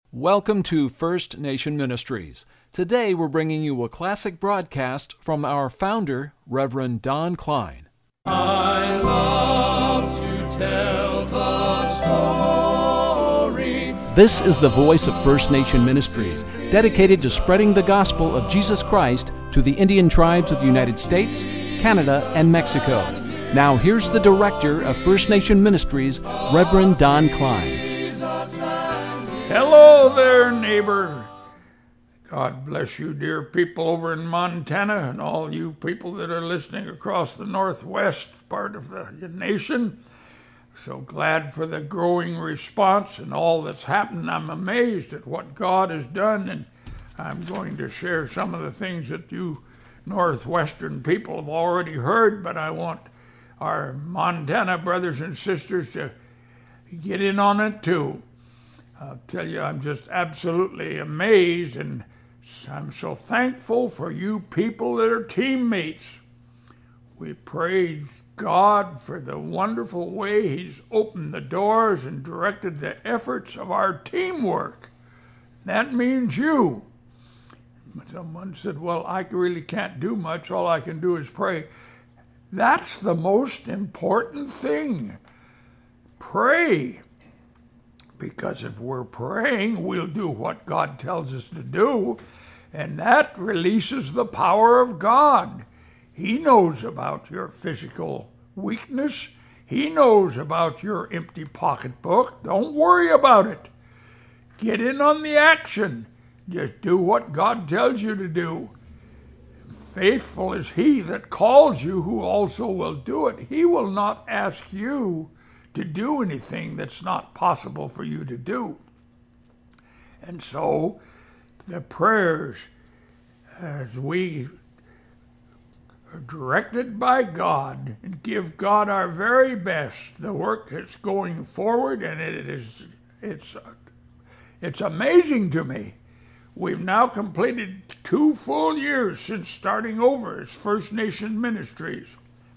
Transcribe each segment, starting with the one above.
Welcome to First Nation Ministries. Today we're bringing you a classic broadcast from our founder, Reverend Don Klein. I love to tell the story. This is the voice of First Nation Ministries, dedicated to spreading the gospel of Jesus Christ to the Indian tribes of the United States, Canada, and Mexico. Now here's the director of First Nation Ministries, Reverend Don Klein. Hello there, neighbor. God bless you, dear people over in Montana, and all you people that are listening across the northwest part of the nation. So glad for the growing response and all that's happened. I'm amazed at what God has done, and I'm going to share some of the things that you northwestern people have already heard, but I want our Montana brothers and sisters to get in on it too. I'll tell you, I'm just absolutely amazed, and I'm so thankful for you people that are teammates. We praise God for the wonderful way He's opened the doors and directed the efforts of our teamwork. That means you. Someone said, well, I really can't do much. All I can do is pray. That's the most important thing. Pray. Because if we're praying, we'll do what God tells us to do, and that releases the power of God. He knows about your physical weakness. He knows about your empty pocketbook. Don't worry about it. Get in on the action. Just do what God tells you to do. Faithful is He that calls you, who also will do it. He will not ask you to do anything that's not possible for you to do. And so the prayers, as we are directed by God and give God our very best, the work is going forward, and it's amazing to me. We've now completed 2 full years since starting over as First Nation Ministries.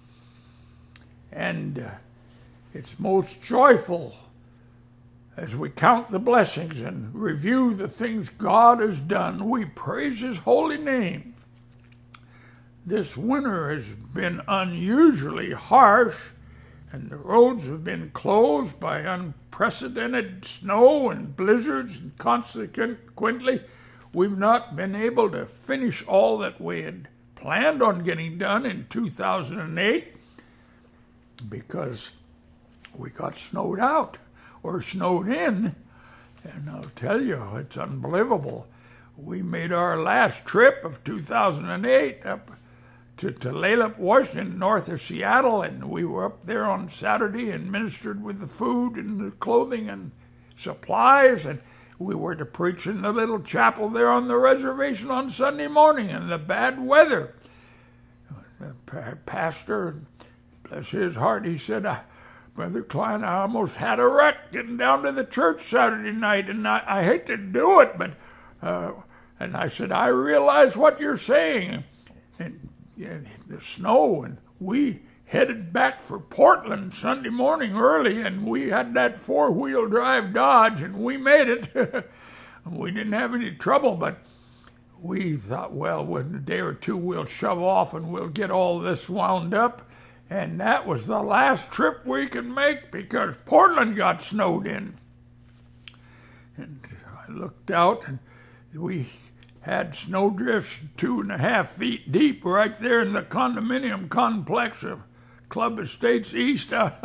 And it's most joyful as we count the blessings and review the things God has done. We praise His holy name. This winter has been unusually harsh, and the roads have been closed by unprecedented snow and blizzards, and consequently, we've not been able to finish all that we had planned on getting done in 2008 because we got snowed out or snowed in, and I'll tell you, it's unbelievable. We made our last trip of 2008 up to Tulalip, Washington, north of Seattle, and we were up there on Saturday and ministered with the food and the clothing and supplies, and we were to preach in the little chapel there on the reservation on Sunday morning in the bad weather. The pastor, bless his heart, he said, Brother Klein, I almost had a wreck getting down to the church Saturday night, and I hate to do it, but, and I said, I realize what you're saying. And the snow, and we headed back for Portland Sunday morning early, and we had that 4-wheel drive Dodge, and we made it. We didn't have any trouble, but we thought, well, within a day or two, we'll shove off and we'll get all this wound up. And that was the last trip we could make because Portland got snowed in. And I looked out, and we had snowdrifts 2.5 feet deep right there in the condominium complex of Club Estates East,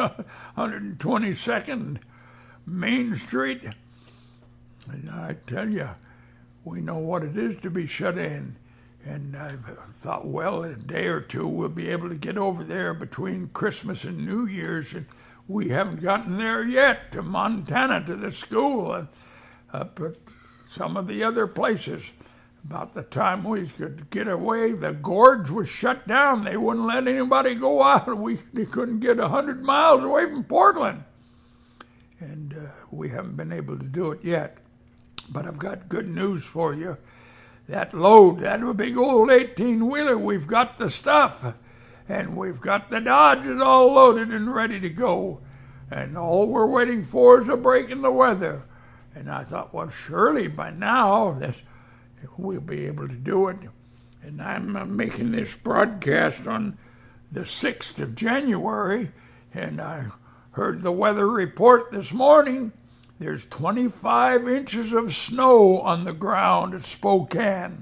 122nd Main Street. And I tell you, we know what it is to be shut in. And I thought, well, in a day or two, we'll be able to get over there between Christmas and New Year's. And we haven't gotten there yet, to Montana, to the school, and up at some of the other places. About the time we could get away, the gorge was shut down. They wouldn't let anybody go out. They couldn't get 100 miles away from Portland. And we haven't been able to do it yet. But I've got good news for you. That load, that big old 18-wheeler, we've got the stuff. And we've got the Dodges all loaded and ready to go. And all we're waiting for is a break in the weather. And I thought, well, surely by now we'll be able to do it. And I'm making this broadcast on the 6th of January, and I heard the weather report this morning. There's 25 inches of snow on the ground at Spokane.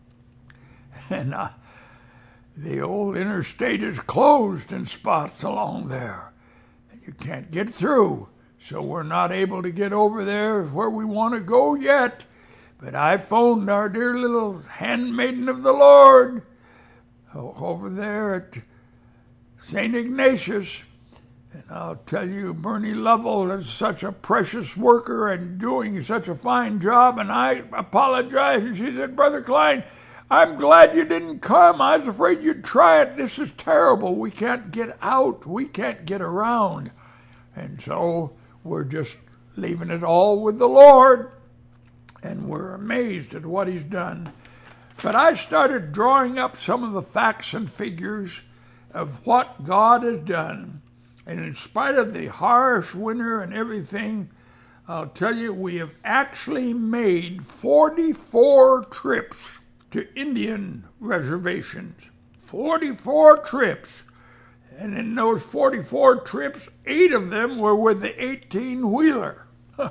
And the old interstate is closed in spots along there. You can't get through, so we're not able to get over there where we want to go yet. But I phoned our dear little handmaiden of the Lord over there at St. Ignatius. And I'll tell you, Bernie Lovell is such a precious worker and doing such a fine job. And I apologized. And she said, Brother Klein, I'm glad you didn't come. I was afraid you'd try it. This is terrible. We can't get out. We can't get around. And so we're just leaving it all with the Lord. And we're amazed at what he's done. But I started drawing up some of the facts and figures of what God has done. And in spite of the harsh winter and everything, I'll tell you, we have actually made 44 trips to Indian reservations. 44 trips. And in those 44 trips, 8 of them were with the 18-wheeler.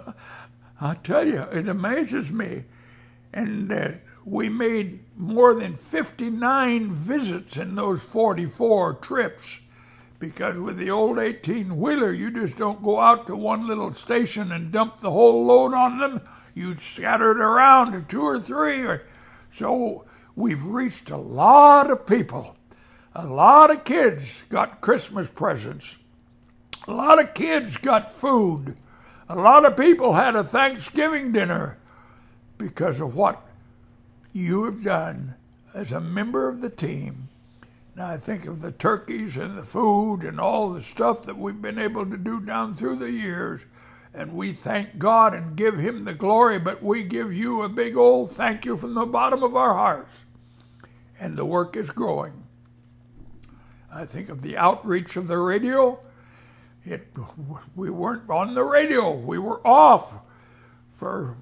I tell you, it amazes me. And we made more than 59 visits in those 44 trips, because with the old 18-wheeler, you just don't go out to one little station and dump the whole load on them. You scatter it around to 2 or 3. So we've reached a lot of people. A lot of kids got Christmas presents. A lot of kids got food. A lot of people had a Thanksgiving dinner because of what you have done as a member of the team. Now I think of the turkeys and the food and all the stuff that we've been able to do down through the years, and we thank God and give him the glory, but we give you a big old thank you from the bottom of our hearts. And the work is growing. I think of the outreach of the radio. We weren't on the radio. We were off for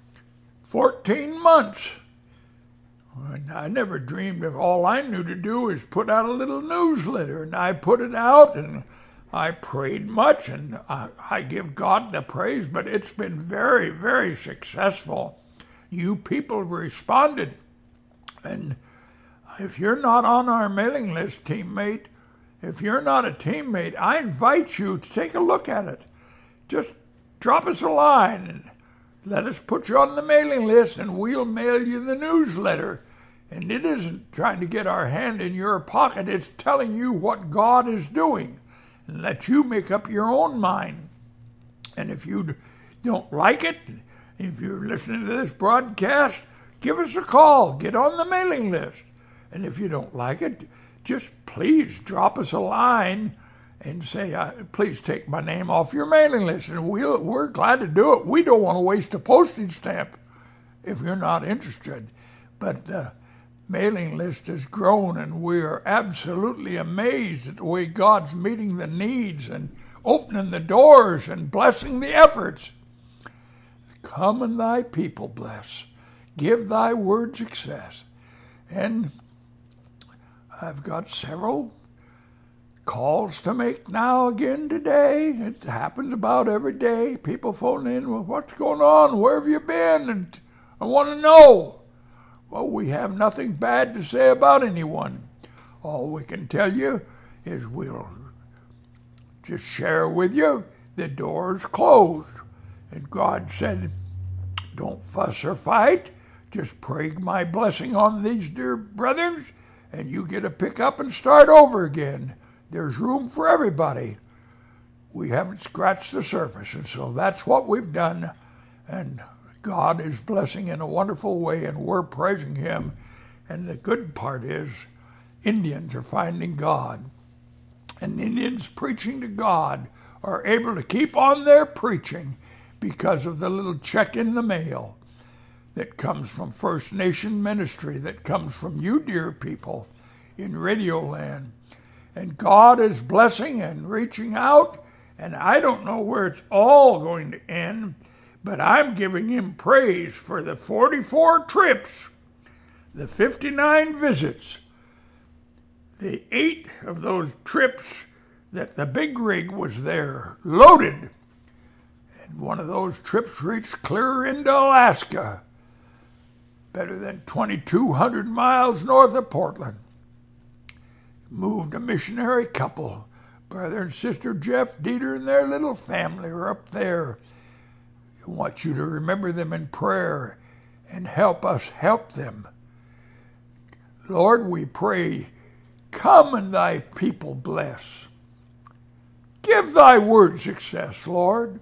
14 months. And I never dreamed of, all I knew to do is put out a little newsletter. And I put it out, and I prayed much, and I give God the praise, but it's been very, very successful. You people have responded. And if you're not on our mailing list, teammate, if you're not a teammate, I invite you to take a look at it. Just drop us a line and let us put you on the mailing list, and we'll mail you the newsletter. And it isn't trying to get our hand in your pocket. It's telling you what God is doing, and let you make up your own mind. And if you don't like it, if you're listening to this broadcast, give us a call. Get on the mailing list. And if you don't like it, just please drop us a line and say, please take my name off your mailing list. And we're glad to do it. We don't want to waste a postage stamp if you're not interested. But the mailing list has grown, and we are absolutely amazed at the way God's meeting the needs and opening the doors and blessing the efforts. Come and thy people bless. Give thy word success. And I've got several calls to make now again today. It happens about every day. People phone in, well, what's going on? Where have you been? And I want to know. Well, we have nothing bad to say about anyone. All we can tell you is we'll just share with you the door's closed. And God said, don't fuss or fight. Just pray my blessing on these dear brothers, and you get to pick up and start over again. There's room for everybody. We haven't scratched the surface, and so that's what we've done. And God is blessing in a wonderful way, and we're praising him. And the good part is Indians are finding God. And Indians preaching to God are able to keep on their preaching because of the little check in the mail that comes from First Nation Ministry, that comes from you, dear people, in Radio Land. And God is blessing and reaching out, and I don't know where it's all going to end, But I'm giving him praise for the 44 trips, the 59 visits, the 8 of those trips that the big rig was there, loaded. And one of those trips reached clear into Alaska, better than 2,200 miles north of Portland. Moved a missionary couple, brother and sister Jeff Dieter and their little family are up there. I want you to remember them in prayer and help us help them. Lord, we pray, come and thy people bless. Give thy word success, Lord.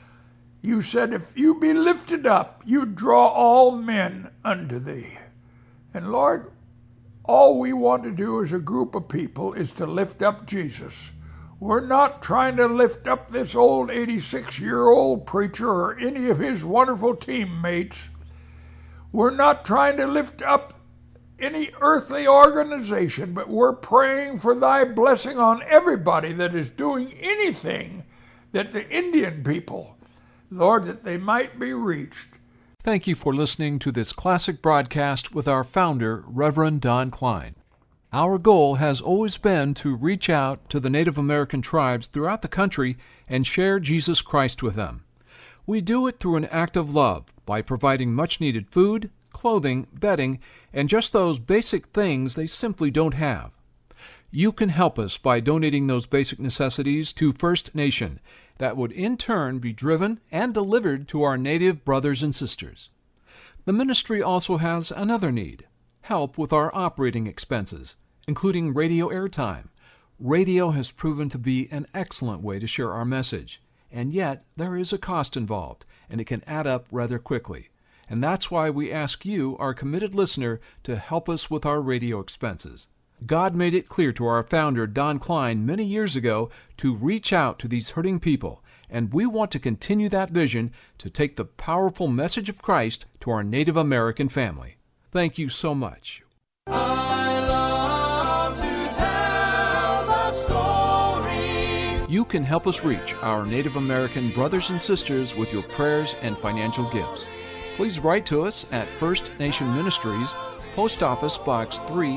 You said if you be lifted up, you draw all men unto thee. And Lord, all we want to do as a group of people is to lift up Jesus. We're not trying to lift up this old 86-year-old preacher or any of his wonderful teammates. We're not trying to lift up any earthly organization, but we're praying for thy blessing on everybody that is doing anything that the Indian people, Lord, that they might be reached. Thank you for listening to this classic broadcast with our founder, Reverend Don Klein. Our goal has always been to reach out to the Native American tribes throughout the country and share Jesus Christ with them. We do it through an act of love by providing much-needed food, clothing, bedding, and just those basic things they simply don't have. You can help us by donating those basic necessities to First Nation that would in turn be driven and delivered to our Native brothers and sisters. The ministry also has another need: help with our operating expenses, including radio airtime. Radio has proven to be an excellent way to share our message, and yet there is a cost involved, and it can add up rather quickly. And that's why we ask you, our committed listener, to help us with our radio expenses. God made it clear to our founder, Don Klein, many years ago to reach out to these hurting people, and we want to continue that vision to take the powerful message of Christ to our Native American family. Thank you so much. I love to tell the story. You can help us reach our Native American brothers and sisters with your prayers and financial gifts. Please write to us at First Nation Ministries, Post Office Box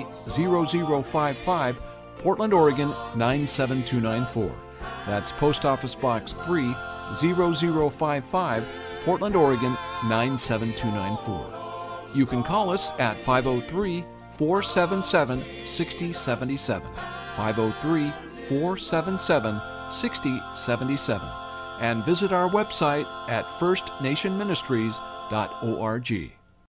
30055, Portland, Oregon 97294. That's Post Office Box 30055, Portland, Oregon 97294. You can call us at 503-477-6077, 503-477-6077, and visit our website at firstnationministries.org.